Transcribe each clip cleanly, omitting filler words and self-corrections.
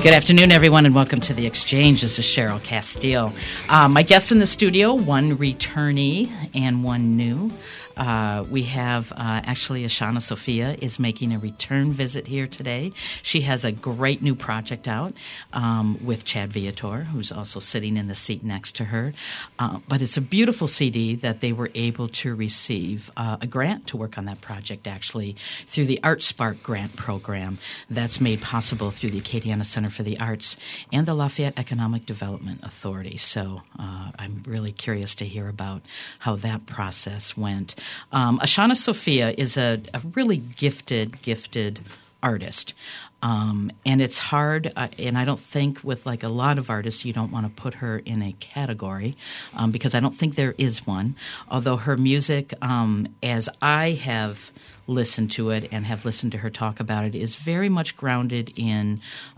Good afternoon, everyone, and welcome to The Exchange. This is Cheryl Castile. My guests in the studio, one returnee and one new. We have actually Ashana Sophia is making a return visit here today. She has a great new project out with Chad Viator, who's also sitting in the seat next to her. But it's a beautiful CD that they were able to receive a grant to work on that project, actually, through the Art Spark grant program that's made possible through the Acadiana Center for the Arts and the Lafayette Economic Development Authority. So I'm really curious to hear about how that process went. Ashana Sophia is a really gifted artist. And it's hard, and I don't think with like a lot of artists, you don't want to put her in a category because I don't think there is one. Although her music, as I have listened to it and have listened to her talk about it, is very much grounded in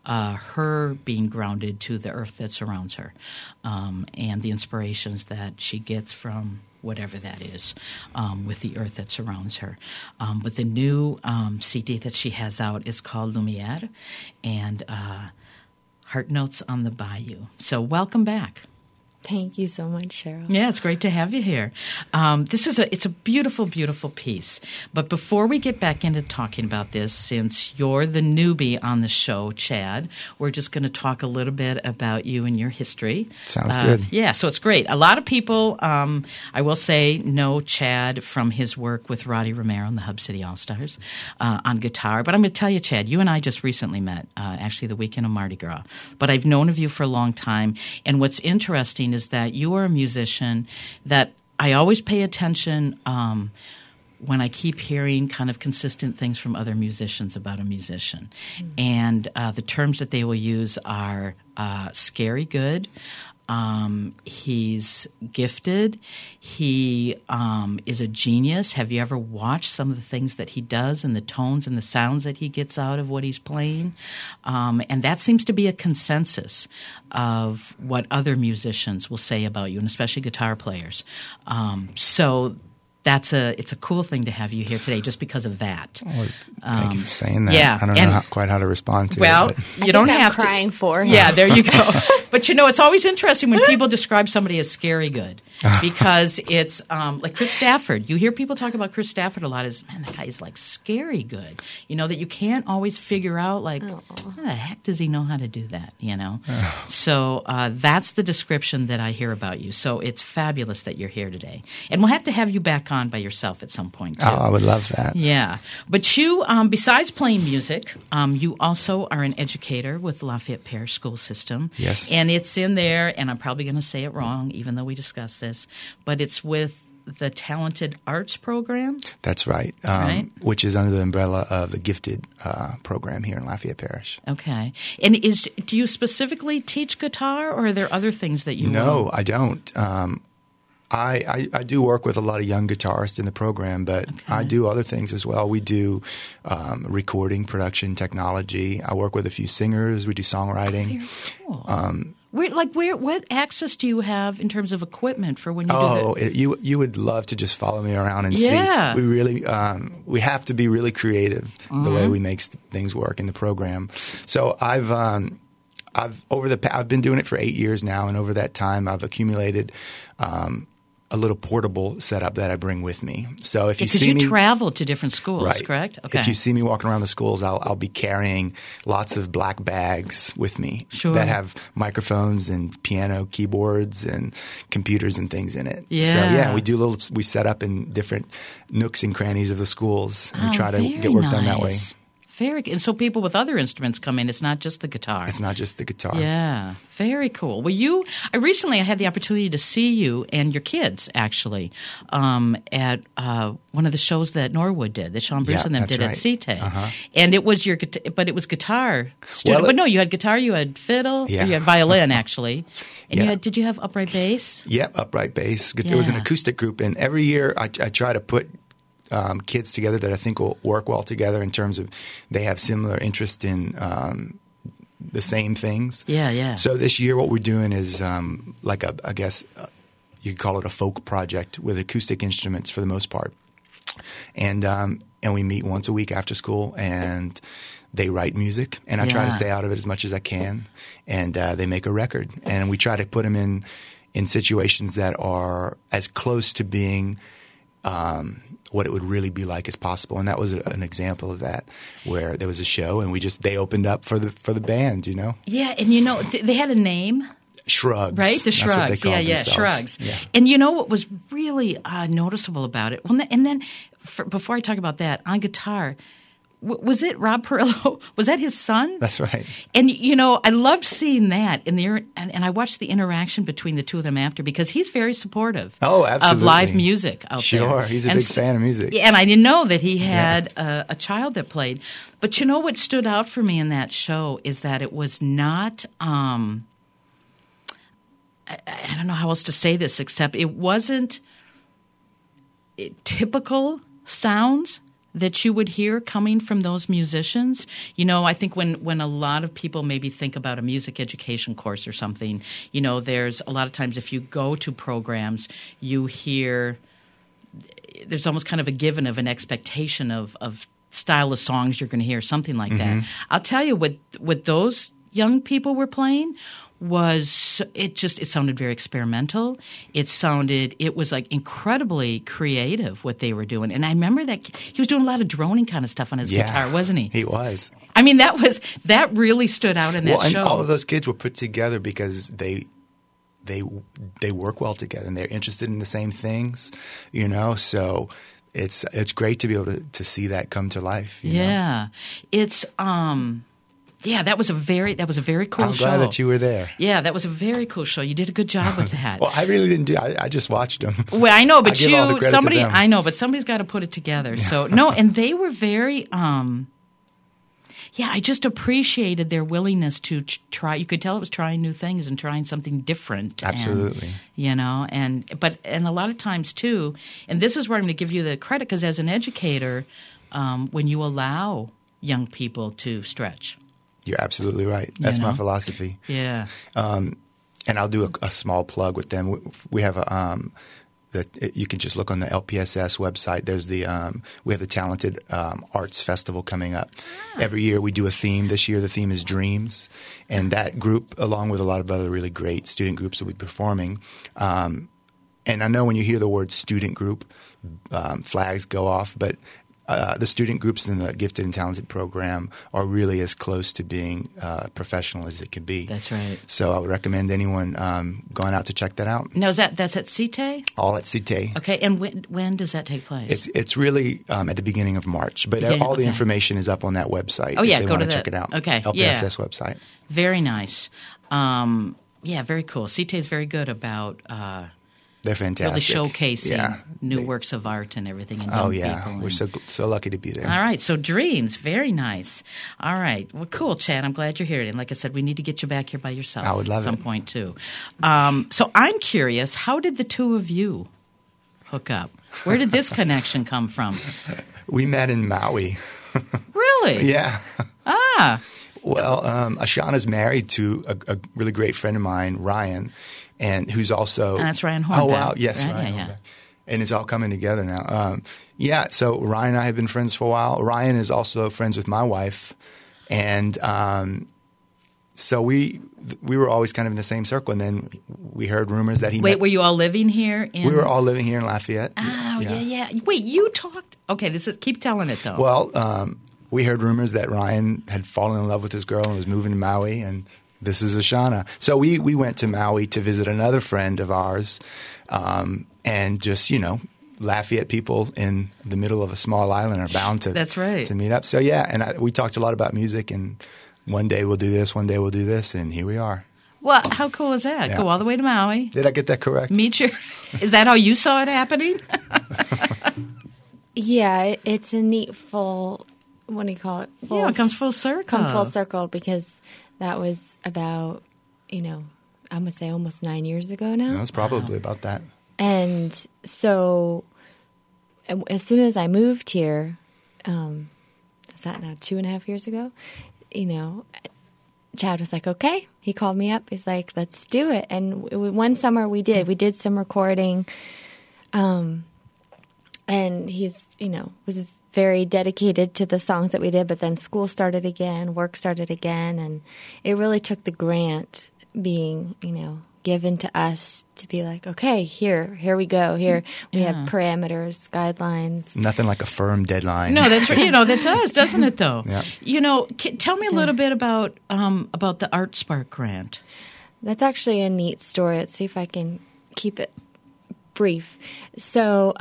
her being grounded to the earth that surrounds her and the inspirations that she gets from whatever that is, with the earth that surrounds her. But the new CD that she has out is called Lumiere and Heart Notes on the Bayou. So welcome back. Thank you so much, Cheryl. Yeah, it's great to have you here. It's a beautiful, beautiful piece. But before we get back into talking about this, since you're the newbie on the show, Chad, we're just going to talk a little bit about you and your history. Sounds good. Yeah, so it's great. A lot of people, I will say, know Chad from his work with Roddy Romero and the Hub City All-Stars on guitar. But I'm going to tell you, Chad, you and I just recently met, actually the weekend of Mardi Gras. But I've known of you for a long time. And what's interesting is that you are a musician that I always pay attention when I keep hearing kind of consistent things from other musicians about a musician. Mm-hmm. And the terms that they will use are scary good. He's gifted. He is a genius. Have you ever watched some of the things that he does and the tones and the sounds that he gets out of what he's playing? And that seems to be a consensus of what other musicians will say about you, and especially guitar players. So it's a cool thing to have you here today just because of that. Well, thank you for saying that. Yeah, I don't know quite how to respond to it. Well, you don't have to. I'm crying for him. Yeah, there you go. But, it's always interesting when people describe somebody as scary good because it's like Chris Stafford. You hear people talk about Chris Stafford a lot as, man, that guy is like scary good. That you can't always figure out like, how the heck does he know how to do that, So that's the description that I hear about you. So it's fabulous that you're here today. And we'll have to have you back on by yourself at some point, too. Oh, I would love that. Yeah. But you, besides playing music, you also are an educator with the Lafayette Parish School System. Yes. And it's in there, and I'm probably going to say it wrong, even though we discussed this, but it's with the Talented Arts Program? That's right, which is under the umbrella of the Gifted program here in Lafayette Parish. Okay. And do you specifically teach guitar, or are there other things that you No, I don't. I do work with a lot of young guitarists in the program, but I do other things as well. We do recording, production, technology. I work with a few singers. We do songwriting. Oh, very cool. What access do you have in terms of equipment for when you do that? You would love to just follow me around and see. We really we have to be really creative the way we make things work in the program. So I've been doing it for 8 years now, and over that time I've accumulated a little portable setup that I bring with me. So if you see me, because you travel to different schools, right, correct? Okay. If you see me walking around the schools, I'll be carrying lots of black bags with me that have microphones and piano keyboards and computers and things in it. Yeah. So we set up in different nooks and crannies of the schools, and we try to get work done that way. And so people with other instruments come in. It's not just the guitar. It's not just the guitar. Yeah. Very cool. Well, I had the opportunity to see you and your kids, actually, at one of the shows that Norwood did, that Sean Bruce and them did at CITE. And it was it was guitar. But no, you had guitar, you had fiddle, or you had violin, actually. And did you have upright bass? Yep, upright bass. It was an acoustic group. And every year I try to put kids together that I think will work well together in terms of they have similar interest in the same things. Yeah. So this year what we're doing is I guess you could call it a folk project with acoustic instruments for the most part. And we meet once a week after school, and they write music, and I try Yeah. to stay out of it as much as I can. And they make a record, and we try to put them in situations that are as close to being what it would really be like as possible. And that was an example of that, where there was a show, and they opened up for the band. You know, Yeah, and they had a name. Shrugs, Right, the That's what they Shrugs. called Yeah, themselves. Shrugs. Yeah. And you know what was really noticeable about it? Well, and then before I talk about that, on guitar, was it Rob Perillo? Was that his son? That's right. And you know, I loved seeing that and I watched the interaction between the two of them after, because he's very supportive Oh, absolutely. of live music out there. Sure, he's a big fan of music. Yeah, and I didn't know that he had a child that played. But you know what stood out for me in that show is that it was not I don't know how else to say this, except it wasn't typical sounds that you would hear coming from those musicians. You know, I think when a lot of people maybe think about a music education course or something, you know, there's a lot of times if you go to programs, you hear there's almost kind of a given of an expectation of style of songs you're going to hear, something like that. I'll tell you what those young people were playing it sounded very experimental. It was like incredibly creative what they were doing. And I remember that he was doing a lot of droning kind of stuff on his guitar, wasn't he? He was. I mean, that really stood out in that and show. all of those kids were put together because they work well together, and they're interested in the same things, you know. So it's great to be able to see that come to life. You know? It's that was a very cool show. I'm glad that you were there. Yeah, that was a very cool show. You did a good job with that. Well, I really didn't I just watched them. Well, I know, but I give all the credit to them. I know, but somebody's got to put it together. So no, and they were very. I just appreciated their willingness to try. You could tell it was trying new things and trying something different. Absolutely. And, you know, and a lot of times too, and this is where I'm going to give you the credit, because as an educator, when you allow young people to stretch. You're absolutely right. That's my philosophy. Yeah. And I'll do a small plug with them. We have you can just look on the LPSS website. There's we have the Talented Arts Festival coming up. Every year we do a theme. This year the theme is Dreams, and that group, along with a lot of other really great student groups, will be performing. And I know when you hear the word student group, flags go off, but the student groups in the Gifted and Talented program are really as close to being professional as it can be. That's right. So I would recommend anyone going out to check that out. Now, that's at CITE? All at CITE. Okay, and when does that take place? It's really at the beginning of March, but all the information is up on that website. Oh, yeah, if they go want to check it out. Okay, LPSS website. Very nice. Very cool. CITE is very good about they're fantastic. really showcasing new works of art and everything. And young people. We're so lucky to be there. All right, so Dreams, very nice. All right, well, cool, Chad. I'm glad you're here. And like I said, we need to get you back here by yourself. I would love at some it. point too. So I'm curious, how did the two of you hook up? Where did this connection come from? We met in Maui. Really? Yeah. Well, Ashana's married to a really great friend of mine, Ryan, and who's also and that's Ryan Hornbeck. Oh wow, yes, right? Ryan Yeah. Hornbeck. And it's all coming together now. So Ryan and I have been friends for a while. Ryan is also friends with my wife, and so we were always kind of in the same circle. And then we heard rumors that he were you all living here? We were all living here in Lafayette. Oh yeah. Wait, you talked. Okay, keep telling it though. Well, we heard rumors that Ryan had fallen in love with this girl and was moving to Maui, and this is Ashana. So we went to Maui to visit another friend of ours, and just, Lafayette people in the middle of a small island are bound to That's right. to meet up. So and we talked a lot about music, and one day we'll do this, one day we'll do this, and here we are. Well, how cool is that? Yeah. Go all the way to Maui. Did I get that correct? Is that how you saw it happening? Yeah, it's a neat full, what do you call it? It comes full circle. Come full circle, because that was about, I'm going to say almost 9 years ago now. No, it's probably about that. And so as soon as I moved here, is that now 2.5 years ago? Chad was like, okay. He called me up. He's like, let's do it. And one summer we did some recording. And he's, was very dedicated to the songs that we did, but then school started again, work started again, and it really took the grant being, given to us to be like, okay, here we go. Here we have parameters, guidelines. Nothing like a firm deadline. No, that's right. That does, doesn't it? Though. Yeah. Tell me a little bit about the Art Spark grant. That's actually a neat story. Let's see if I can keep it brief. So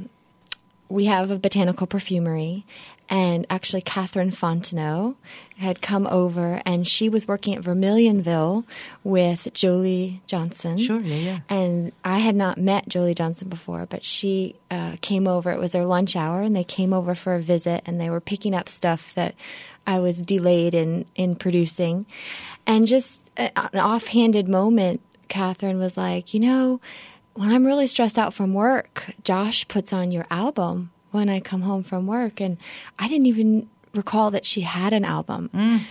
we have a botanical perfumery, and actually Catherine Fontenot had come over, and she was working at Vermilionville with Jolie Johnson. Sure, yeah. And I had not met Jolie Johnson before, but she came over. It was their lunch hour, and they came over for a visit, and they were picking up stuff that I was delayed in producing. And just an offhanded moment, Catherine was like, when I'm really stressed out from work, Josh puts on your album when I come home from work. And I didn't even recall that she had an album.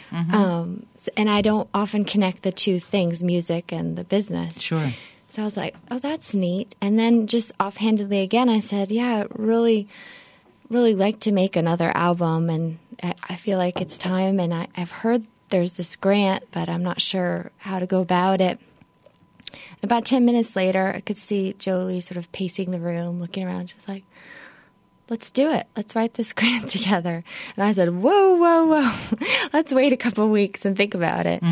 And I don't often connect the two things, music and the business. Sure. So I was like, oh, that's neat. And then just offhandedly again, I said, yeah, I'd really like to make another album. And I feel like it's time. And I've heard there's this grant, but I'm not sure how to go about it. About 10 minutes later, I could see Jolie sort of pacing the room, looking around. She's like, let's do it. Let's write this grant together. And I said, whoa. Let's wait a couple of weeks and think about it.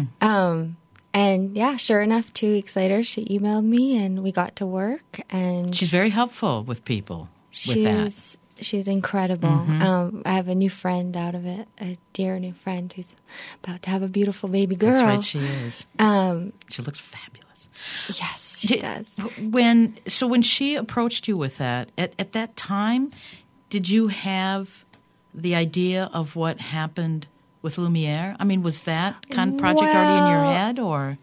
And yeah, sure enough, 2 weeks later, she emailed me and we got to work. And she's very helpful with people with that. She's incredible. I have a new friend out of it, a dear new friend who's about to have a beautiful baby girl. That's right, she is. She looks fabulous. Yes, she does. When she approached you with that, at that time, did you have the idea of what happened with Lumiere? I mean, was that kind of project already in your head, or?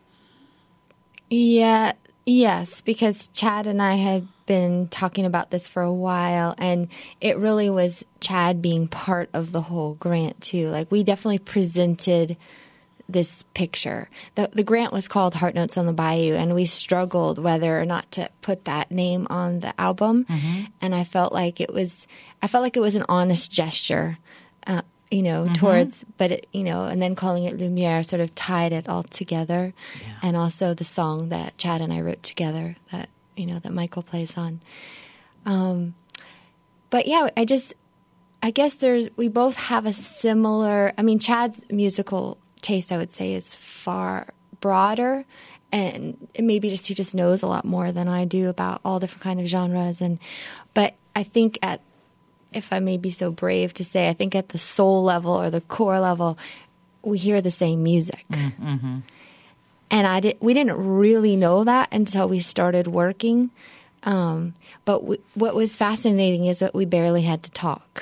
Yeah, yes, because Chad and I had been talking about this for a while, and it really was Chad being part of the whole grant too. Like, we definitely presented this picture. The grant was called Heart Notes on the Bayou, and we struggled whether or not to put that name on the album. And I felt like it was an honest gesture, towards, but it, and then calling it Lumiere sort of tied it all together. Yeah. And also the song that Chad and I wrote together that Michael plays on. But yeah, I guess we both have a similar, Chad's musical taste, I would say, is far broader, and maybe he just knows a lot more than I do about all different kind of genres. But I think if I may be so brave to say, I think at the soul level or the core level, we hear the same music. And we didn't really know that until we started working. But what was fascinating is that we barely had to talk.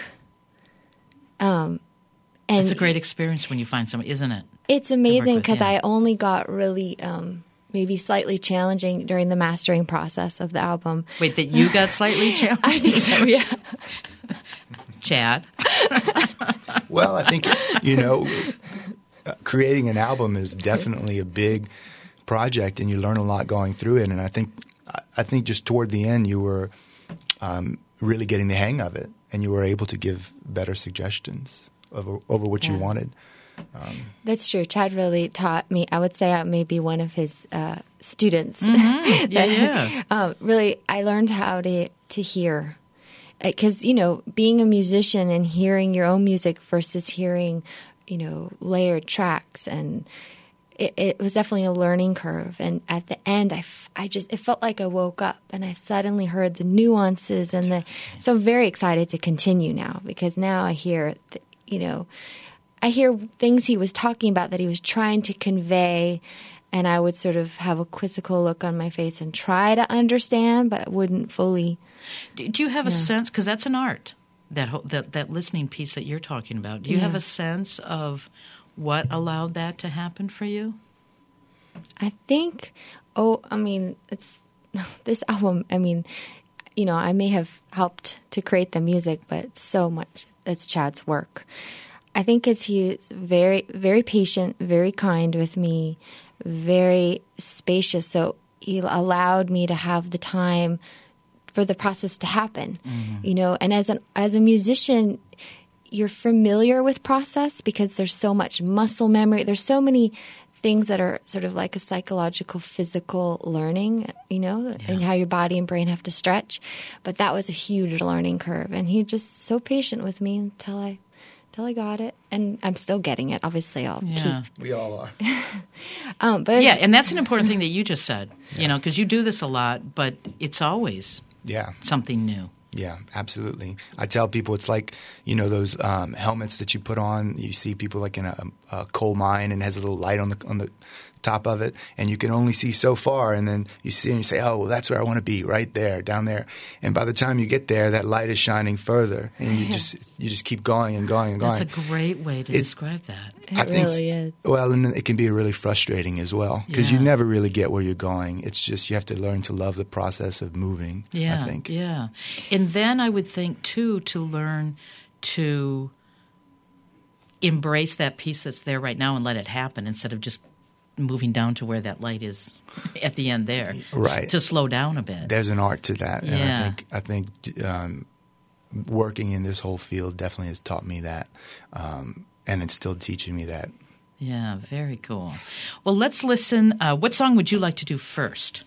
And it's a great experience when you find someone, isn't it? It's amazing because I only got really maybe slightly challenging during the mastering process of the album. Wait, that you got slightly challenged? I think so, yeah. Chad? Well, I think, creating an album is definitely a big project, and you learn a lot going through it. And I think just toward the end, you were really getting the hang of it, and you were able to give better suggestions over what you wanted. That's true. Chad really taught me. I would say I may be one of his students. Really, I learned how to hear. Because, being a musician and hearing your own music versus hearing, layered tracks, and it was definitely a learning curve. And at the end, it felt like I woke up and I suddenly heard the nuances so I'm very excited to continue now, because now I hear, I hear things he was talking about that he was trying to convey, and I would sort of have a quizzical look on my face and try to understand, but I wouldn't fully. Do you have a sense, because that's an art, that listening piece that you're talking about, do you have a sense of what allowed that to happen for you? I think, it's this album, I may have helped to create the music, but so much it's Chad's work. I think he's very, very patient, very kind with me, very spacious. So he allowed me to have the time for the process to happen, you know. And as a musician, you're familiar with process because there's so much muscle memory. There's so many things that are sort of like a psychological, physical learning, you know, and how your body and brain have to stretch. But that was a huge learning curve. And he just so patient with me until I got it. And I'm still getting it. Obviously, I'll keep. We all are. But yeah, and that's an important thing that you just said, you know, because you do this a lot, but it's always something new. Yeah, absolutely. I tell people it's like, you know, those helmets that you put on. You see people like in a coal mine and has a little light on the top of it, and you can only see so far. And then you see and you say, oh, well, that's where I want to be, right there, down there. And by the time you get there, that light is shining further, and you just keep going and going and going. That's a great way to describe that. It really is. Well, and it can be really frustrating as well because you never really get where you're going. It's just you have to learn to love the process of moving, I think. Yeah. And then I would think, too, to learn to embrace that piece that's there right now and let it happen instead of just moving down to where that light is at the end there. Right. To slow down a bit. There's an art to that. Yeah. And I think working in this whole field definitely has taught me that. And it's still teaching me that. Yeah, very cool. Well, let's listen. What song would you like to do first?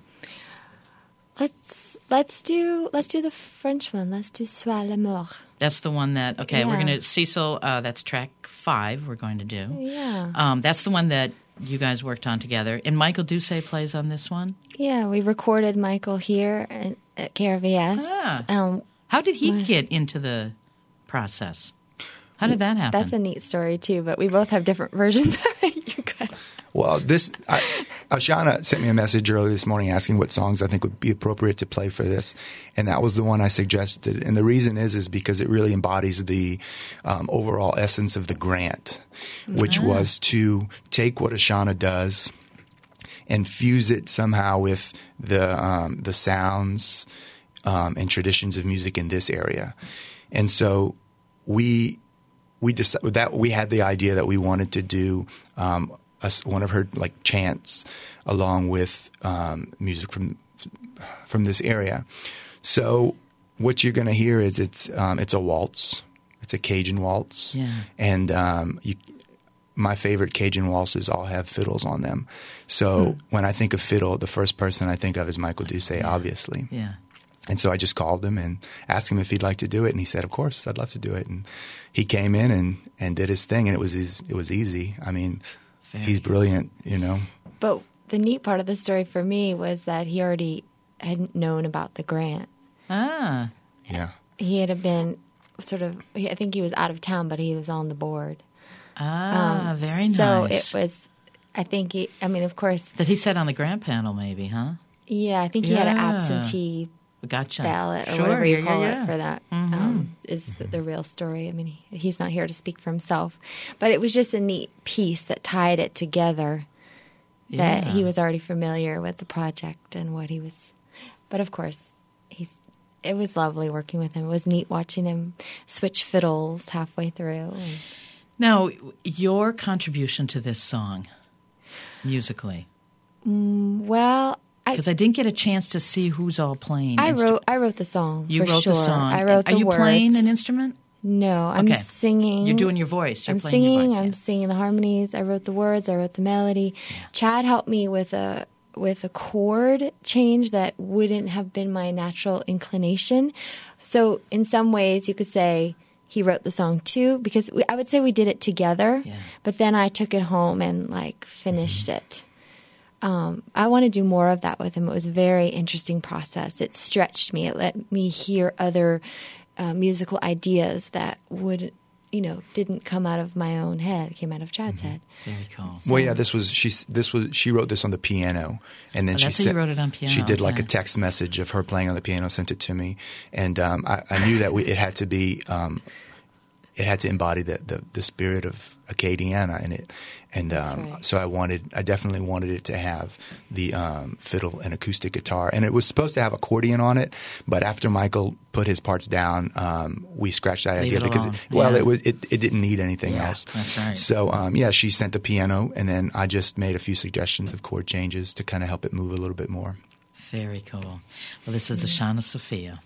Let's do the French one. Let's do Sois l'amour. That's the one that we're going to Cecil. That's track 5. We're going to do. Yeah. That's the one that you guys worked on together. And Michael Doucet plays on this one. Yeah, we recorded Michael here at KRVS. How did he get into the process? How did that happen? That's a neat story, too, but we both have different versions of it. You guys. Well, Ashana sent me a message early this morning asking what songs I think would be appropriate to play for this, and that was the one I suggested. And the reason is because it really embodies the overall essence of the grant, which was to take what Ashana does and fuse it somehow with the sounds and traditions of music in this area. And so we decided that we had the idea that we wanted to do one of her like chants along with music from this area. So what you're going to hear is it's a waltz. It's a Cajun waltz, and my favorite Cajun waltzes all have fiddles on them. So when I think of fiddle, the first person I think of is Michael Doucet, obviously. Yeah. And so I just called him and asked him if he'd like to do it, and he said, "Of course, I'd love to do it." And he came in and did his thing, and it was easy. I mean, he's brilliant, you know. But the neat part of the story for me was that he already had known about the grant. Ah. Yeah. He had been I think he was out of town, but he was on the board. Ah, very nice. So it was, of course. That he sat on the grant panel maybe, huh? Yeah, I think he had an absentee ballot or whatever you call it for that. Is the real story. I mean, he's not here to speak for himself. But it was just a neat piece that tied it together, that he was already familiar with the project and what he was. But of course, it was lovely working with him. It was neat watching him switch fiddles halfway through. Now, your contribution to this song, musically. Well, because I didn't get a chance to see who's all playing. I wrote the song. You for wrote sure. the song. I wrote the words. Are you playing an instrument? No, I'm singing. You're doing your voice. I'm singing. I'm singing the harmonies. I wrote the words. I wrote the melody. Yeah. Chad helped me with a chord change that wouldn't have been my natural inclination. So in some ways, you could say he wrote the song too, because I would say we did it together. Yeah. But then I took it home and finished it. I want to do more of that with him. It was a very interesting process. It stretched me. It let me hear other musical ideas that didn't come out of my own head. It came out of Chad's head. Very cool. Well, yeah, she wrote this on the piano, and then you wrote it on piano. She did a text message of her playing on the piano, sent it to me, and I knew that it had to be. It had to embody the spirit of Acadiana in it, and right. So I definitely wanted it to have the fiddle and acoustic guitar, and it was supposed to have accordion on it, but after Michael put his parts down, we scratched that idea because it didn't need anything else. That's right. So she sent the piano, and then I just made a few suggestions of chord changes to kind of help it move a little bit more. Very cool. Well, this is Ashana Sophia.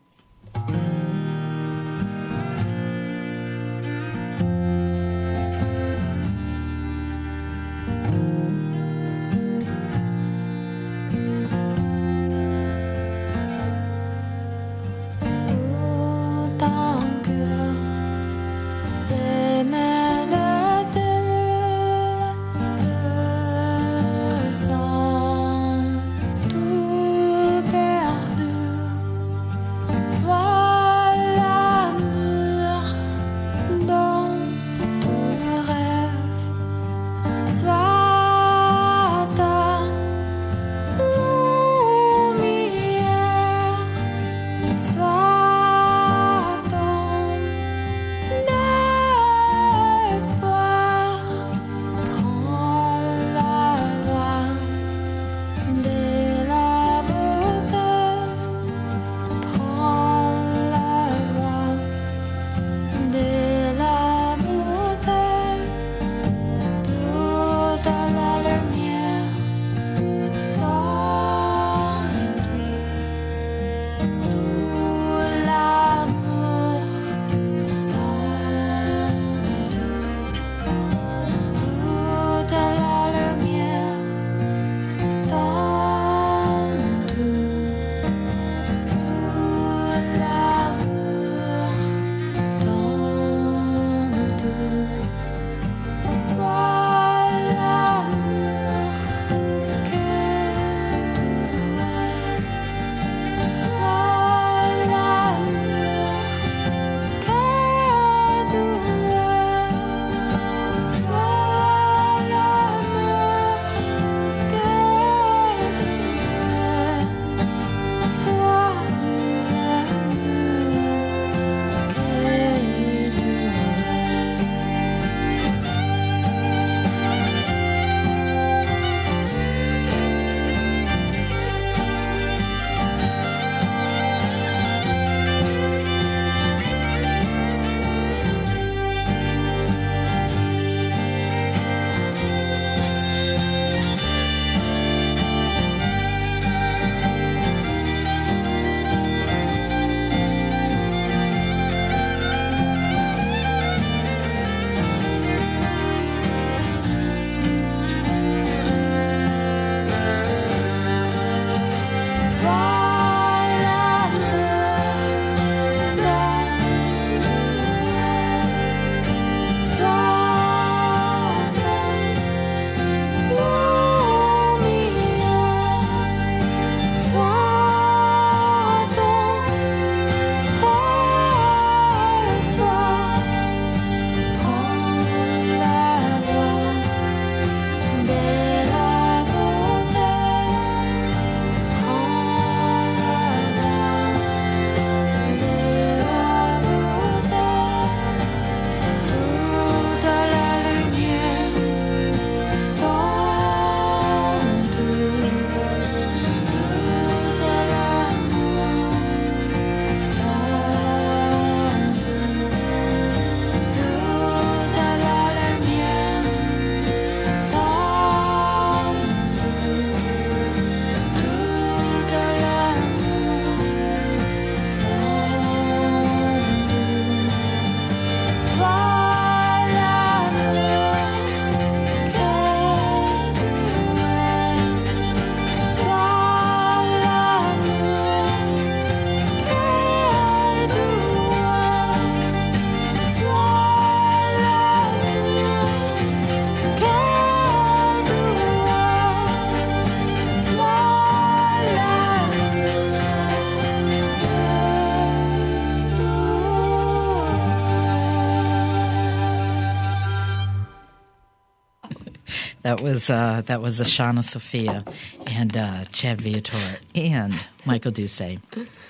That was Ashana Sophia and Chad Viator and Michael Doucet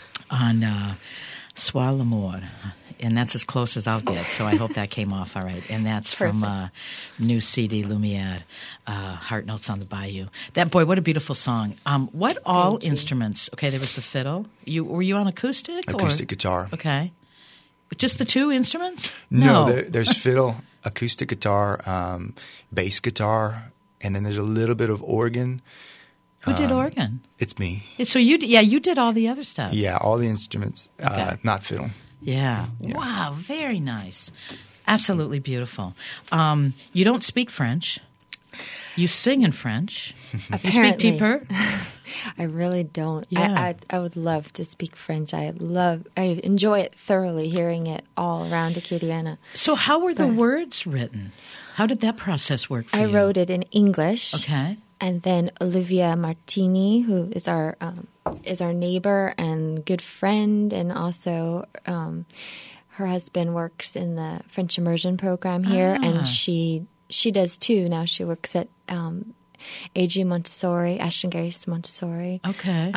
on Sois l'amour. And that's as close as I'll get, so I hope that came off all right. And that's from new CD, Lumiere, Heart Notes on the Bayou. That, boy, what a beautiful song. What all instruments? Okay, there was the fiddle. Were you on acoustic? Acoustic guitar. Okay. Just the two instruments? No, there's fiddle, acoustic guitar, bass guitar, and then there's a little bit of organ. Who did organ? It's me. So you did all the other stuff. Yeah, all the instruments, not fiddle. Yeah. Wow, very nice. Absolutely beautiful. You don't speak French. You sing in French. Apparently. You speak T-Per? I really don't. Yeah. I would love to speak French. I enjoy it thoroughly, hearing it all around Acadiana. So how were the words written? How did that process work for you? I wrote it in English. Okay. And then Olivia Martini, who is our neighbor and good friend, and also her husband works in the French immersion program here, and she does too. Now she works at AG Montessori, Ashton Grace Montessori. Okay.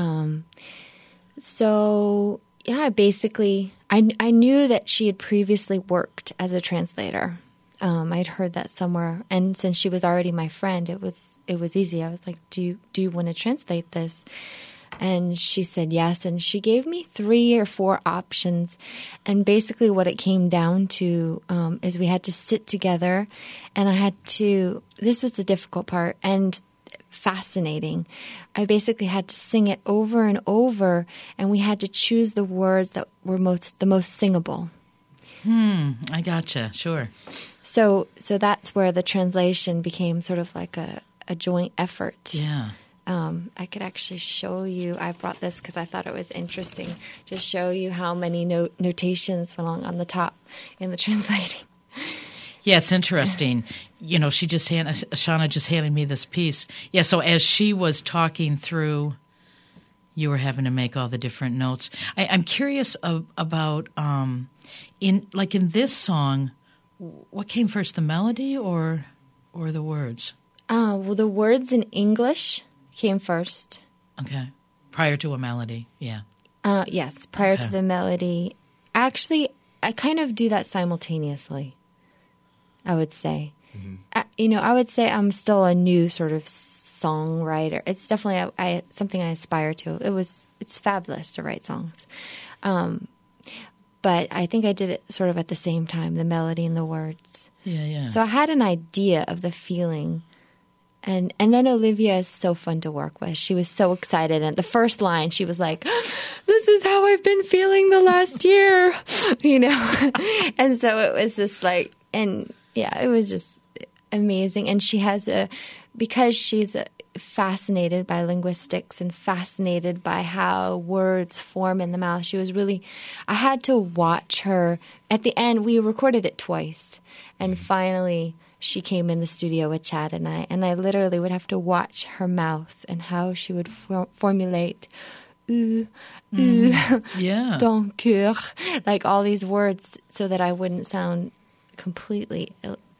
So yeah, basically, I knew that she had previously worked as a translator. I'd heard that somewhere, and since she was already my friend, it was easy. I was like, "Do you want to translate this?" And she said yes, and she gave me 3 or 4 options. And basically, what it came down to is we had to sit together, and I had to. This was the difficult part and fascinating. I basically had to sing it over and over, and we had to choose the words that were the most singable. I gotcha. Sure. So that's where the translation became sort of like a joint effort. Yeah. I could actually show you. I brought this because I thought it was interesting to show you how many notations went along on the top in the translating. Yeah, it's interesting. Shauna just handed me this piece. Yeah, so as she was talking through, you were having to make all the different notes. I'm curious about in this song, what came first, the melody or the words? Well, the words in English came first. Okay. Prior to a melody, yeah. Yes, prior to the melody. Actually, I kind of do that simultaneously, I would say. Mm-hmm. I would say I'm still a new sort of songwriter. It's definitely something I aspire to. It's fabulous to write songs. But I think I did it sort of at the same time, the melody and the words. Yeah, yeah. So I had an idea of the feeling. And then Olivia is so fun to work with. She was so excited. And the first line, she was like, "This is how I've been feeling the last year," And so it was just like, and yeah, it was just amazing. And she has because she's fascinated by linguistics and fascinated by how words form in the mouth. She was really, I had to watch her. At the end, we recorded it twice. And finally, she came in the studio with Chad and I literally would have to watch her mouth and how she would formulate yeah, ton cœur, like all these words, so that I wouldn't sound completely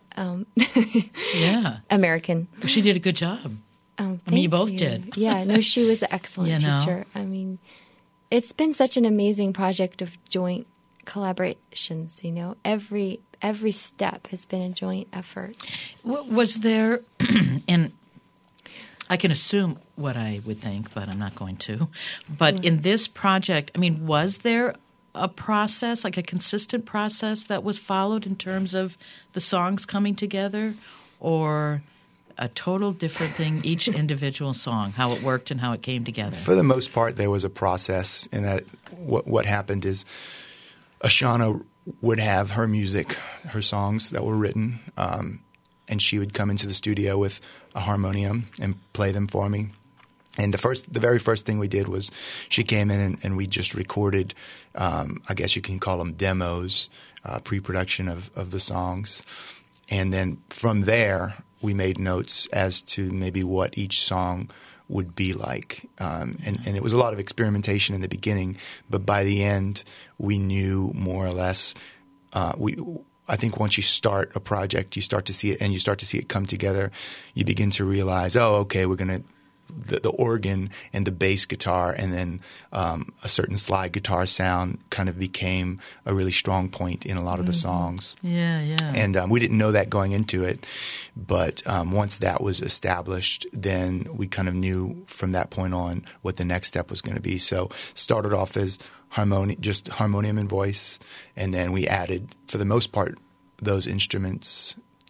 American. Well, she did a good job. You both did. Yeah, no, she was an excellent teacher. I mean, it's been such an amazing project of joint collaborations. Every step has been a joint effort. Was there, and I can assume what I would think, but I'm not going to. But in this project, I mean, was there a process, like a consistent process that was followed in terms of the songs coming together, or a total different thing, each individual song, how it worked and how it came together? For the most part, there was a process in that what happened is Ashana would have her music, her songs that were written, and she would come into the studio with a harmonium and play them for me. And the very first thing we did was she came in and we just recorded, I guess you can call them demos, pre-production of the songs. And then from there, we made notes as to maybe what each song would be like. And it was a lot of experimentation in the beginning, but by the end, we knew more or less. I think once you start a project, you start to see it, and you start to see it come together. You begin to realize, okay, we're going to the organ and the bass guitar, and then a certain slide guitar sound kind of became a really strong point in a lot of the songs. Yeah, yeah. And we didn't know that going into it, but once that was established, then we kind of knew from that point on what the next step was going to be. So started off as just harmonium and voice, and then we added, for the most part, those instruments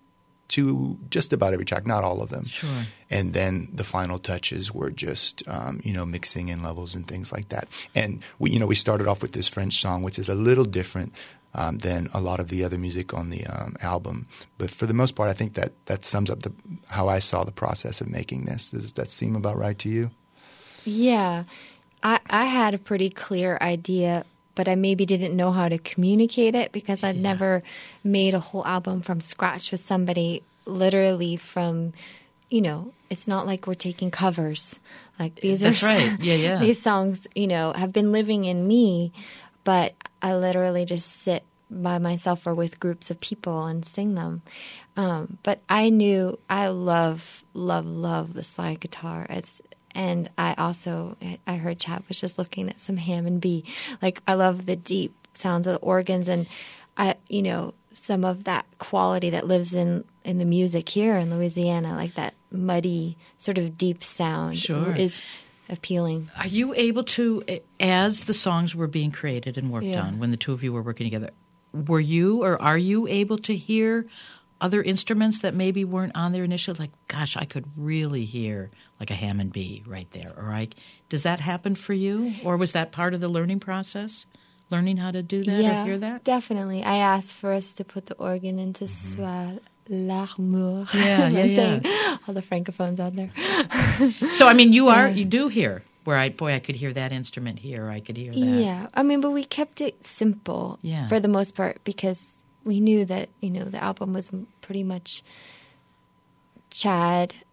to just about every track, not all of them. Sure. And then the final touches were just, mixing in levels and things like that. And we started off with this French song, which is a little different than a lot of the other music on the album. But for the most part, I think that sums up how I saw the process of making this. Does that seem about right to you? Yeah. I had a pretty clear idea, but I maybe didn't know how to communicate it because I'd never made a whole album from scratch with somebody literally from, it's not like we're taking covers. Like these That's right. Yeah. These songs, have been living in me, but I literally just sit by myself or with groups of people and sing them. But I knew I love the slide guitar. And I heard Chad was just looking at some Hammond B. Like I love the deep sounds of the organs and some of that quality that lives in the music here in Louisiana, like that muddy sort of deep sound is appealing. Are you able to, as the songs were being created and worked on, when the two of you were working together, are you able to hear other instruments that maybe weren't on there initially? Like, gosh, I could really hear like a Hammond B right there. Does that happen for you? Or was that part of the learning process? Learning how to do that or hear that? Definitely. I asked for us to put the organ into Sois l'amour. Yeah. All the francophones out there. So, I mean, you do hear where I could hear that instrument here. I could hear that. Yeah. I mean, but we kept it simple for the most part because we knew that, the album was pretty much Chad,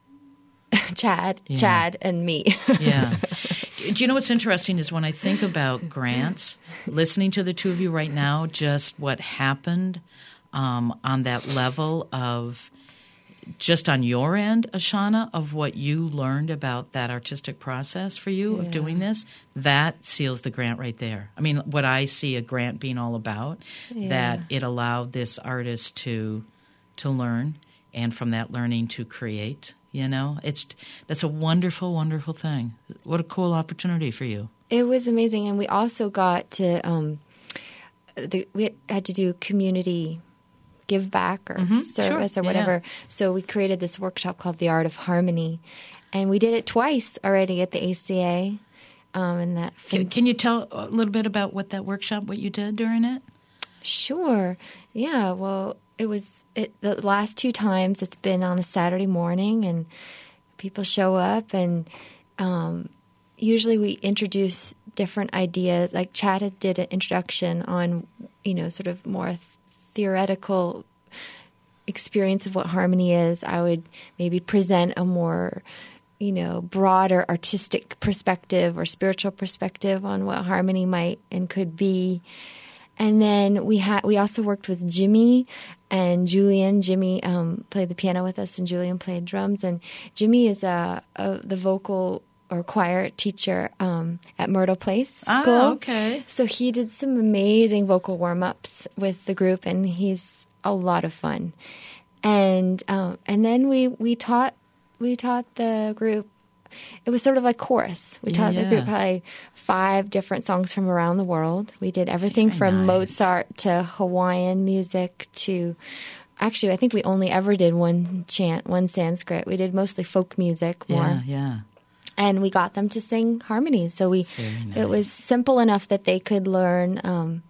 and me. Yeah. Do you know what's interesting is when I think about Grants, listening to the two of you right now, just what happened on that level of just on your end, Ashana, of what you learned about that artistic process for you of doing this, that seals the grant right there. I mean, what I see a grant being all about, that it allowed this artist to learn, and from that learning to create. That's a wonderful, wonderful thing. What a cool opportunity for you. It was amazing, and we also got to we had to do community give back or service or whatever. Yeah. So we created this workshop called The Art of Harmony, and we did it twice already at the ACA. Can you tell a little bit about what you did during it? Sure. Yeah. Well, the last two times it's been on a Saturday morning, and people show up, and usually we introduce different ideas. Like Chad did an introduction on, sort of more theoretical experience of what harmony is. I would maybe present a more, broader artistic perspective or spiritual perspective on what harmony might and could be. And then we also worked with Jimmy and Julian. Jimmy played the piano with us, and Julian played drums. And Jimmy is the vocal or choir teacher at Myrtle Place School. Oh, okay. So he did some amazing vocal warm-ups with the group, and he's a lot of fun. And then we taught the group. It was sort of like chorus. We taught the group probably 5 different songs from around the world. We did everything from Mozart to Hawaiian music to... Actually, I think we only ever did one chant, one Sanskrit. We did mostly folk music more. Yeah. And we got them to sing harmonies. So it was simple enough that they could learn,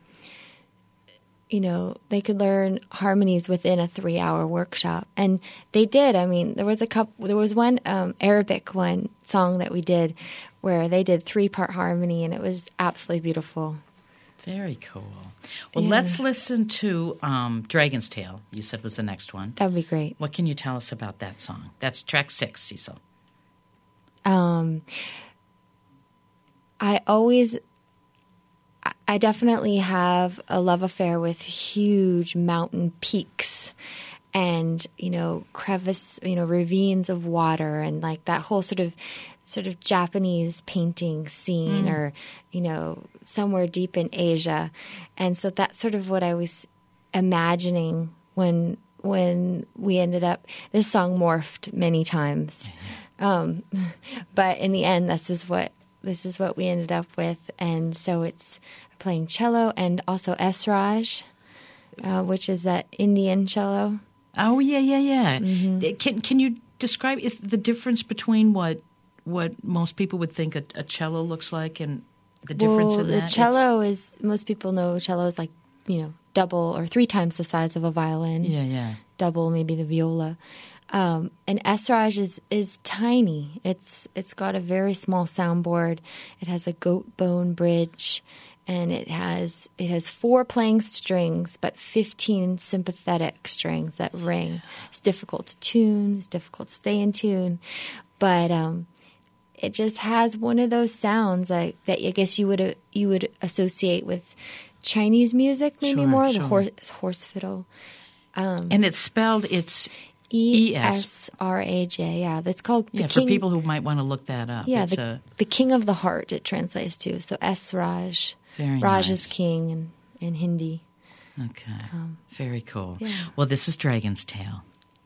harmonies within a 3-hour workshop. And they did. I mean, there was one Arabic one song that we did where they did 3-part harmony, and it was absolutely beautiful. Very cool. Well, let's listen to Dragon's Tail, you said was the next one. That would be great. What can you tell us about that song? That's track 6, Cecil. I definitely have a love affair with huge mountain peaks and, crevice, ravines of water, and like that whole sort of Japanese painting scene or, somewhere deep in Asia. And so that's sort of what I was imagining when we ended up, this song morphed many times. But in the end, this is what we ended up with. And so it's playing cello and also esraj, which is that Indian cello. Oh, yeah. Can you describe is the difference between what most people would think a cello looks like and the difference in that? The cello is, most people know cello is like, double or 3 times the size of a violin. Yeah. Double maybe the viola. And Esraj is tiny. It's got a very small soundboard. It has a goat bone bridge, and it has 4 playing strings, but 15 sympathetic strings that ring. It's difficult to tune. It's difficult to stay in tune, but it just has one of those sounds that I guess you would associate with Chinese music, maybe more the horse fiddle. And it's spelled Esraj. Yeah, that's called. The king, for people who might want to look that up. Yeah, the king of the heart. It translates to. So Esraj. Very Raj nice. is king in Hindi. Okay, very cool. Yeah. Well, this is Dragon's Tail.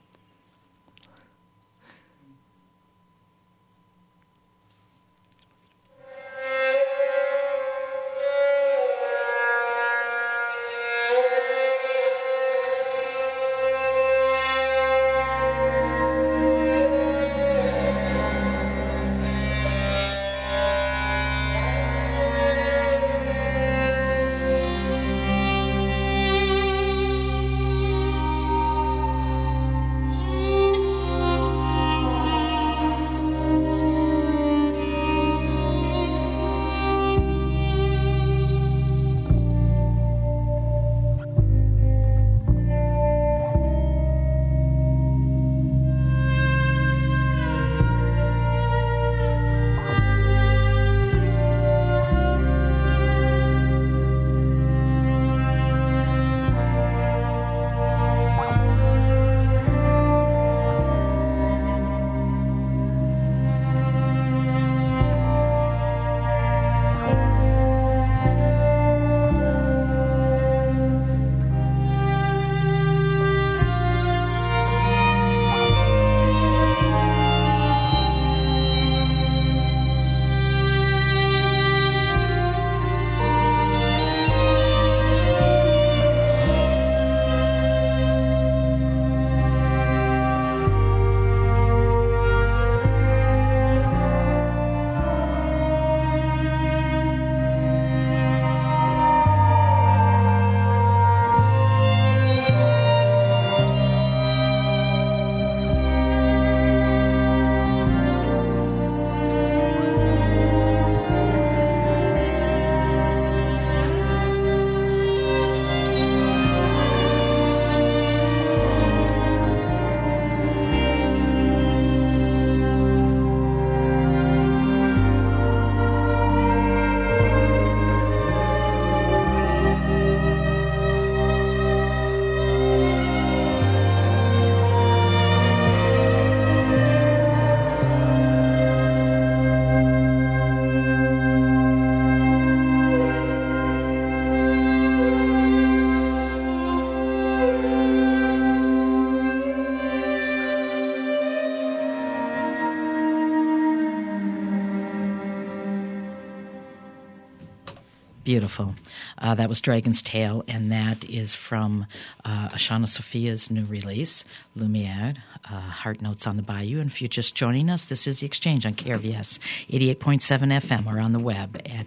Beautiful. That was Dragon's Tail, and that is from Ashana Sophia's new release, Lumiere, Heart Notes on the Bayou. And if you're just joining us, this is The Exchange on KRVS 88.7 FM or on the web at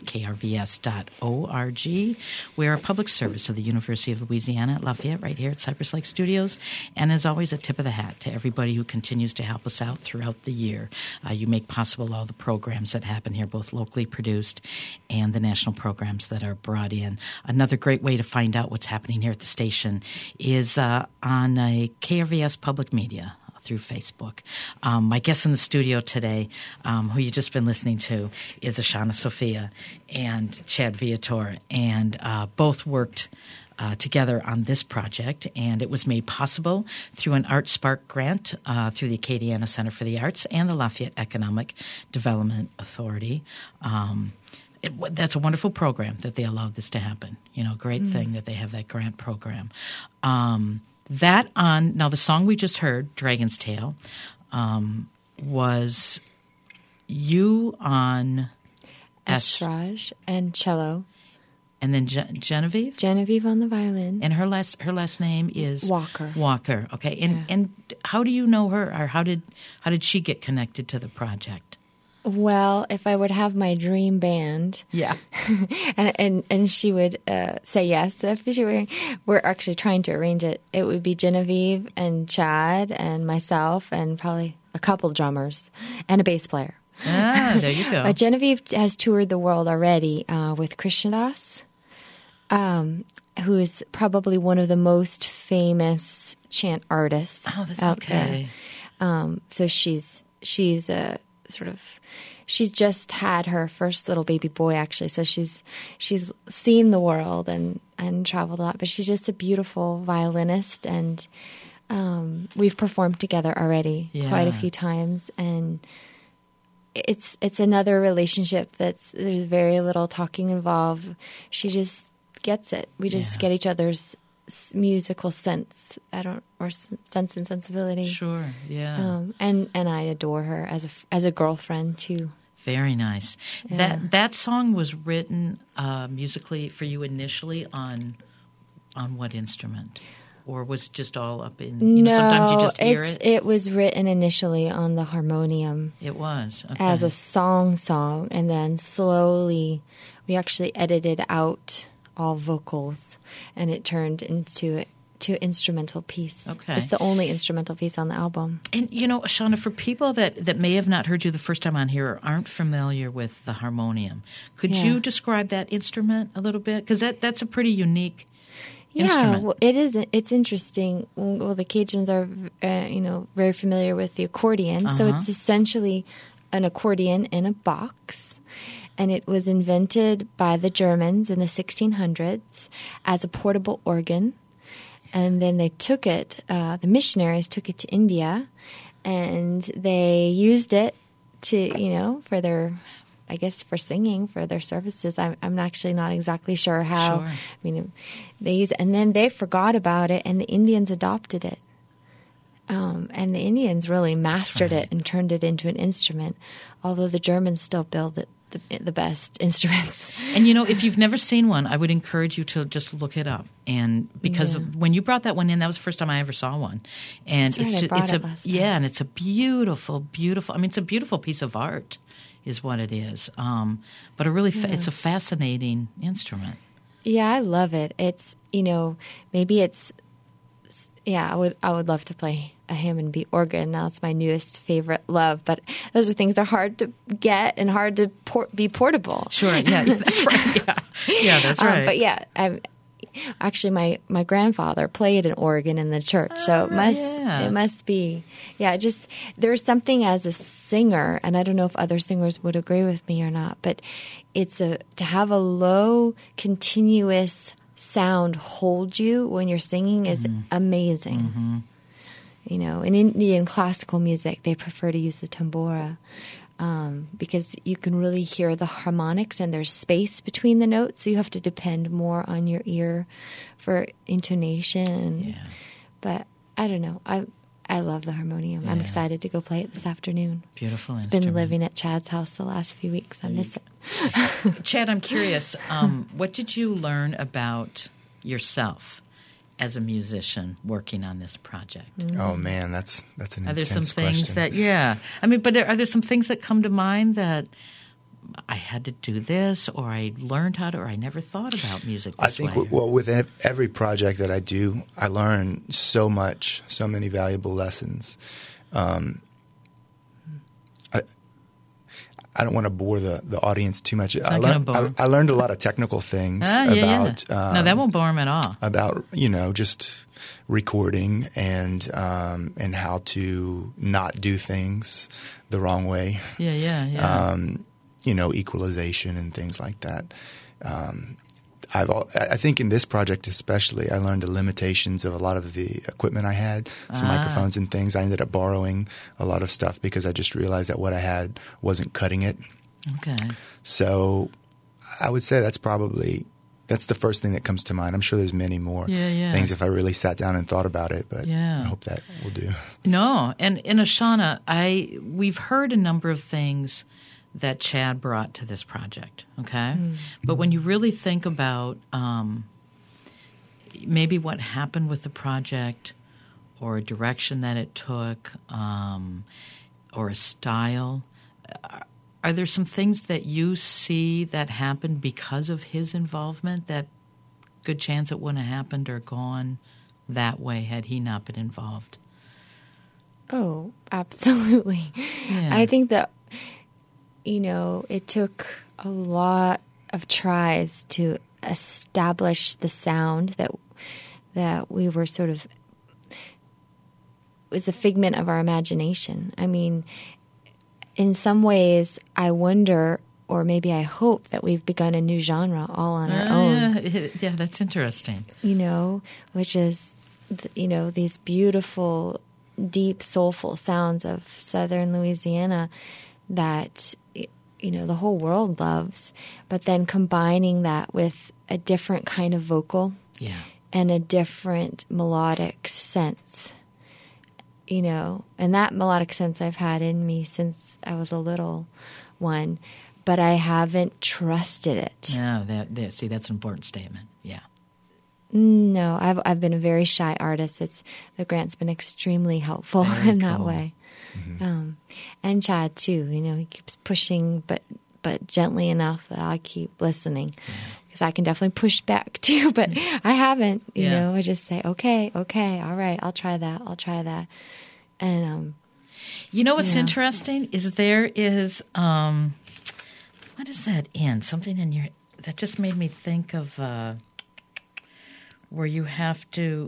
krvs.org. We're a public service of the University of Louisiana at Lafayette, right here at Cypress Lake Studios. And as always, a tip of the hat to everybody who continues to help us out throughout the year. You make possible all the programs that happen here, both locally produced and the national programs that are brought in. Another great way to find out what's happening here at the station is on a KRVS Public Media through Facebook. My guest in the studio today, who you've just been listening to, is Ashana Sophia and Chad Viator, and both worked together on this project, and it was made possible through an Art Spark grant through the Acadiana Center for the Arts and the Lafayette Economic Development Authority. That's a wonderful program that they allowed this to happen. Great thing that they have that grant program. Now the song we just heard, Dragon's Tail, was you on Esraj and cello. And then Genevieve? Genevieve on the violin. And her last name is Walker. Walker. Okay. And how do you know her, or how did she get connected to the project? Well, if I would have my dream band, Yeah. and she would say yes, if we're actually trying to arrange it, it would be Genevieve and Chad and myself and probably a couple drummers and a bass player. Ah, there you go. Genevieve has toured the world already with Krishna Das, who is probably one of the most famous chant artists out there. So she's a sort of, she's just had her first little baby boy, actually. So she's seen the world and traveled a lot, but she's just a beautiful violinist, and we've performed together already quite a few times, and it's another relationship there's very little talking involved. She just gets it. We just get each other's musical sense. Or sense and sensibility. Sure, yeah. And I adore her as a girlfriend too. Very nice. Yeah. That song was written musically for you initially on what instrument? Or was it just all up in, no, sometimes you just hear it? It was written initially on the harmonium. It was, okay. As a song, and then slowly we actually edited out all vocals, and it turned into instrumental piece. Okay. It's the only instrumental piece on the album. And, Shauna, for people that may have not heard you the first time on here or aren't familiar with the harmonium, could you describe that instrument a little bit? Because that's a pretty unique instrument. Well, it is. It's interesting. Well, the Cajuns are, very familiar with the accordion. So it's essentially an accordion in a box. And it was invented by the Germans in the 1600s as a portable organ. And then they took it, the missionaries took it to India, and they used it to, for their, I guess, for singing, for their services. I'm actually not exactly sure how. Sure. I mean, they use it, and then they forgot about it, and the Indians adopted it. And the Indians really mastered it and turned it into an instrument, although the Germans still build it. The best instruments. And if you've never seen one, I would encourage you to just look it up. And because when you brought that one in, that was the first time I ever saw one. And and it's a beautiful, beautiful. I mean, it's a beautiful piece of art, is what it is. But it's a fascinating instrument. Yeah, I love it. It's maybe it's. Yeah, I would love to play a Hammond B organ. Now it's my newest favorite love, but those are things that are hard to get and hard to be portable. Sure, yeah, that's right. Yeah, that's right. But yeah, actually my grandfather played an organ in the church, so it must be. Yeah, just there's something as a singer, and I don't know if other singers would agree with me or not, but to have a low continuous sound hold you when you're singing is amazing. Mm-hmm. In Indian classical music, they prefer to use the tambura because you can really hear the harmonics and there's space between the notes, so you have to depend more on your ear for intonation. Yeah. But I don't know. I love the harmonium. Yeah. I'm excited to go play it this afternoon. Beautiful It's instrument. been living at Chad's house the last few weeks. I miss it. Chad, I'm curious. What did you learn about yourself as a musician working on this project? Mm-hmm. Oh man, that's an intense question. Are there some things that but are there some things that come to mind that I had to do this, or I learned how to, or I never thought about music this way? I think, with every project that I do, I learn so much, so many valuable lessons. I don't want to bore the audience too much. I learned a lot of technical things about. No, that won't bore them at all. About just recording and how to not do things the wrong way. Yeah. Equalization and things like that. I think in this project especially, I learned the limitations of a lot of the equipment I had, some microphones and things. I ended up borrowing a lot of stuff because I just realized that what I had wasn't cutting it. Okay. So I would say that's the first thing that comes to mind. I'm sure there's many more things if I really sat down and thought about it, but I hope that will do. No, and Ashana, we've heard a number of things that Chad brought to this project, okay? But when you really think about maybe what happened with the project or a direction that it took or a style, are there some things that you see that happened because of his involvement that good chance it wouldn't have happened or gone that way had he not been involved? Oh, absolutely. Yeah. I think that, it took a lot of tries to establish the sound that we were sort of was a figment of our imagination. I mean, in some ways, I wonder, or maybe I hope, that we've begun a new genre all on our own. Yeah, that's interesting. Which is, these beautiful, deep, soulful sounds of southern Louisiana that, the whole world loves. But then combining that with a different kind of vocal and a different melodic sense. And that melodic sense I've had in me since I was a little one, but I haven't trusted it. No, that's an important statement. Yeah. No, I've been a very shy artist. The grant's been extremely helpful in that way. Mm-hmm. And Chad too. He keeps pushing, but gently enough that I keep listening. Because I can definitely push back too, but I haven't. I just say, okay, all right, I'll try that. And what's interesting is there is what is that in? Something in your that just made me think of where you have to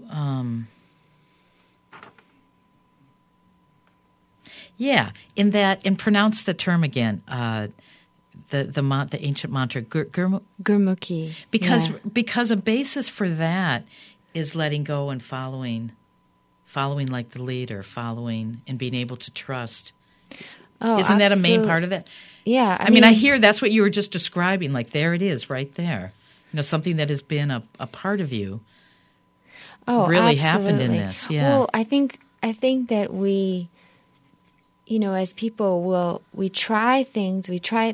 and pronounce the term again. The ancient mantra Gurmukhi. Because a basis for that is letting go and following like the leader, following and being able to trust. Oh, isn't that a main part of it? Yeah. I mean, I hear that's what you were just describing. Like, there it is right there. Something that has been a part of you really happened in this. Yeah. Well, I think that we, as people, we try things. We try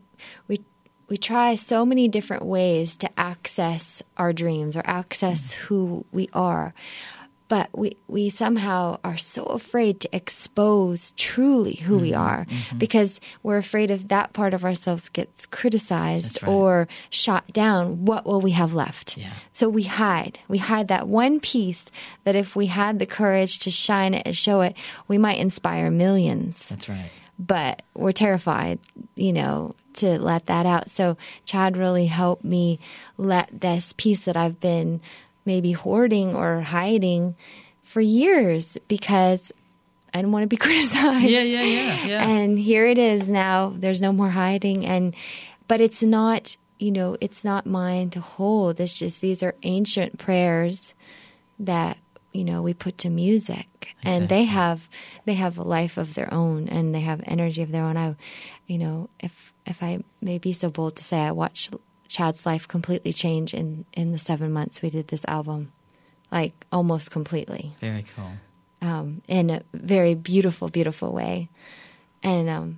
so many different ways to access our dreams or access who we are. But we somehow are so afraid to expose truly who we are because we're afraid if that part of ourselves gets criticized or shot down, what will we have left? Yeah. So we hide. We hide that one piece that if we had the courage to shine it and show it, we might inspire millions. That's right. But we're terrified, to let that out. So Chad really helped me let this piece that I've been maybe hoarding or hiding for years because I didn't want to be criticized. Yeah. And here it is now. There's no more hiding. But it's not, it's not mine to hold. It's just these are ancient prayers that, we put to music. Exactly. And they have a life of their own and they have energy of their own. If I may be so bold to say, I watched Chad's life completely change in the 7 months we did this album, like almost completely. Very cool. In a very beautiful, beautiful way. And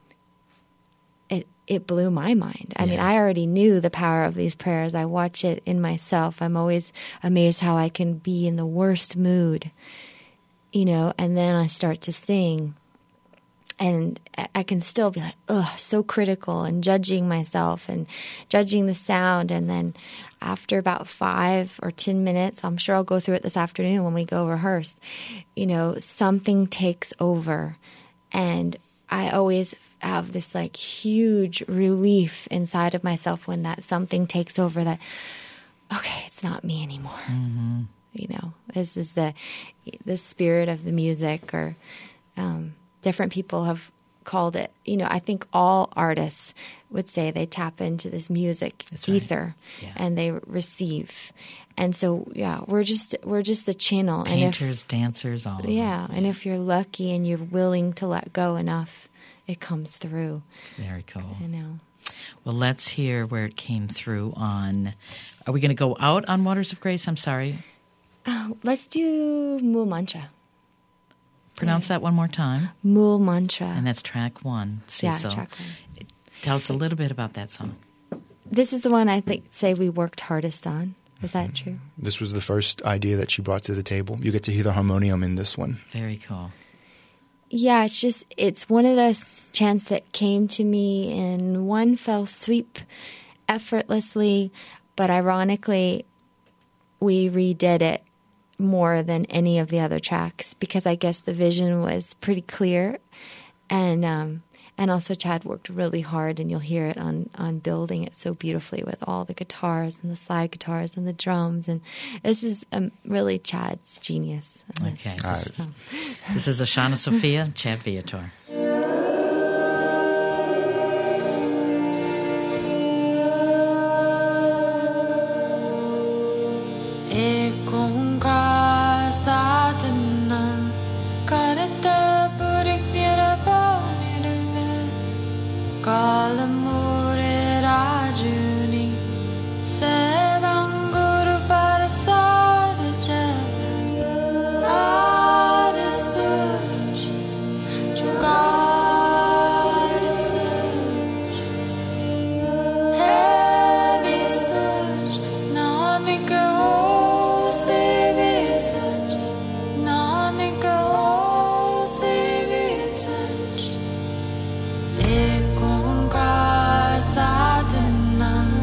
it blew my mind. I mean, I already knew the power of these prayers. I watch it in myself. I'm always amazed how I can be in the worst mood, and then I start to sing. And I can still be like, so critical and judging myself and judging the sound. And then after about 5 or 10 minutes, I'm sure I'll go through it this afternoon when we go rehearse, something takes over. And I always have this like huge relief inside of myself when that something takes over that, okay, it's not me anymore. Mm-hmm. This is the spirit of the music or, different people have called it, I think all artists would say they tap into this music ether and they receive. And so, we're just a channel. Painters, dancers, all of them. And if you're lucky and you're willing to let go enough, it comes through. Very cool. I know. Well, let's hear where it came through on, are we going to go out on Waters of Grace? I'm sorry. Let's do Mool Mantra. Pronounce that one more time. Mool Mantra. And that's track 1, Cecil. Yeah, track 1. Tell us a little bit about that song. This is the one I say we worked hardest on. Is that true? This was the first idea that she brought to the table. You get to hear the harmonium in this one. Very cool. Yeah, it's one of those chants that came to me in one fell sweep, effortlessly, but ironically, we redid it more than any of the other tracks because I guess the vision was pretty clear, and also Chad worked really hard, and you'll hear it on building it so beautifully with all the guitars and the slide guitars and the drums, and this is really Chad's genius. Okay, this is Ashana Sophia, Chad Viator. Ekon ka sadhanam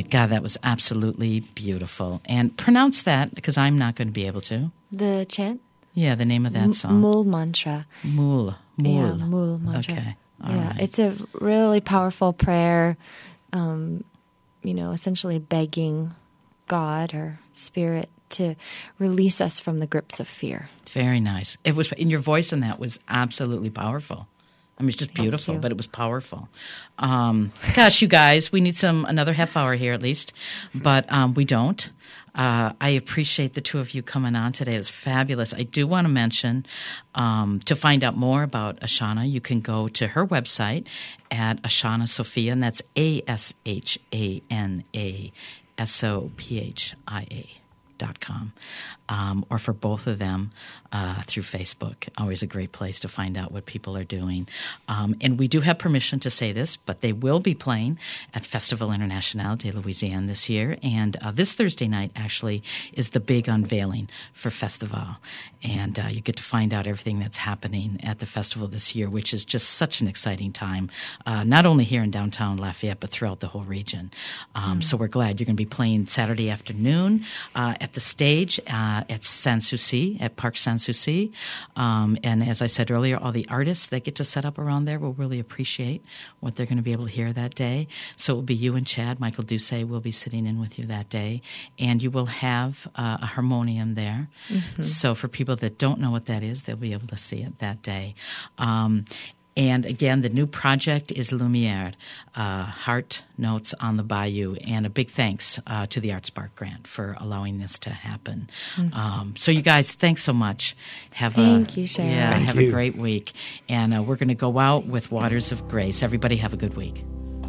right. God, that was absolutely beautiful. And pronounce that, because I'm not going to be able to. The chant? Yeah, the name of that song. Mul mantra. Mul. Yeah, Mul mantra. Okay. All right. It's a really powerful prayer, essentially begging God or Spirit to release us from the grips of fear. Very nice. It was, in your voice in that was absolutely powerful. I mean, it's just beautiful, but it was powerful. Gosh, you guys, we need another half hour here at least, but we don't. I appreciate the two of you coming on today. It was fabulous. I do want to mention, to find out more about Ashana, you can go to her website at Ashana Sophia, and that's ASHANASOPHIA.com. Or for both of them through Facebook. Always a great place to find out what people are doing. And we do have permission to say this, but they will be playing at Festival International de Louisiane this year. And this Thursday night actually is the big unveiling for Festival. And you get to find out everything that's happening at the festival this year, which is just such an exciting time, not only here in downtown Lafayette, but throughout the whole region. So we're glad you're going to be playing Saturday afternoon at the stage at Sans-Souci, at Parc Sans-Souci. And as I said earlier, all the artists that get to set up around there will really appreciate what they're going to be able to hear that day. So it will be you and Chad. Michael Doucet will be sitting in with you that day. And you will have a harmonium there. Mm-hmm. So for people that don't know what that is, they'll be able to see it that day. And again, the new project is Lumiere, Heart Notes on the Bayou, and a big thanks to the ArtSpark grant for allowing this to happen. Mm-hmm. So you guys, thanks so much. Thank you, Sharon. Yeah, have a great week. And we're going to go out with Waters of Grace. Everybody have a good week.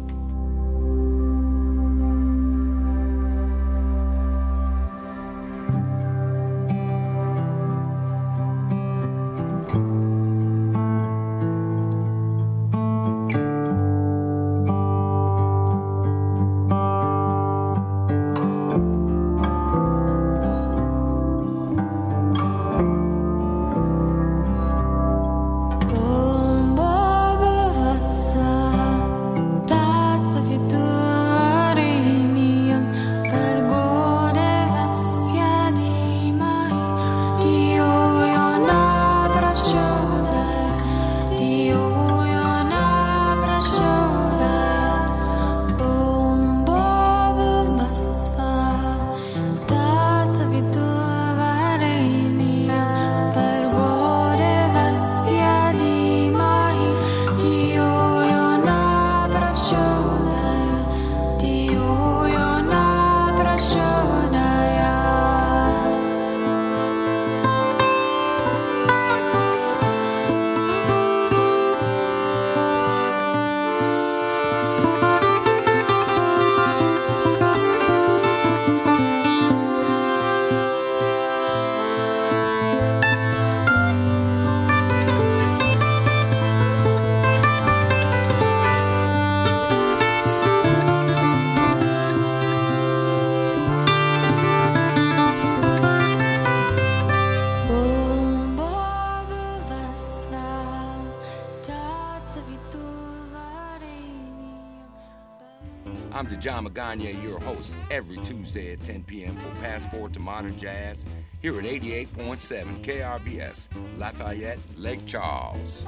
I'm John Magana, your host, every Tuesday at 10 p.m. for Passport to Modern Jazz here at 88.7 KRVS, Lafayette, Lake Charles.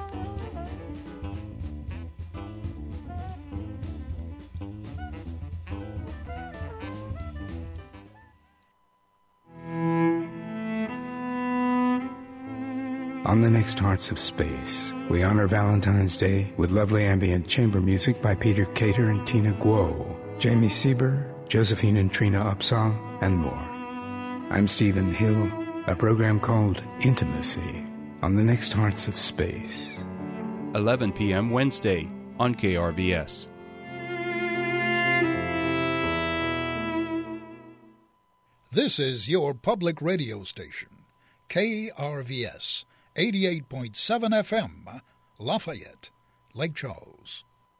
On the next Hearts of Space, we honor Valentine's Day with lovely ambient chamber music by Peter Cater and Tina Guo, Jamie Sieber, Josephine and Trina Upsall, and more. I'm Stephen Hill, a program called Intimacy on the next Hearts of Space. 11 p.m. Wednesday on KRVS. This is your public radio station, KRVS, 88.7 FM, Lafayette, Lake Charles.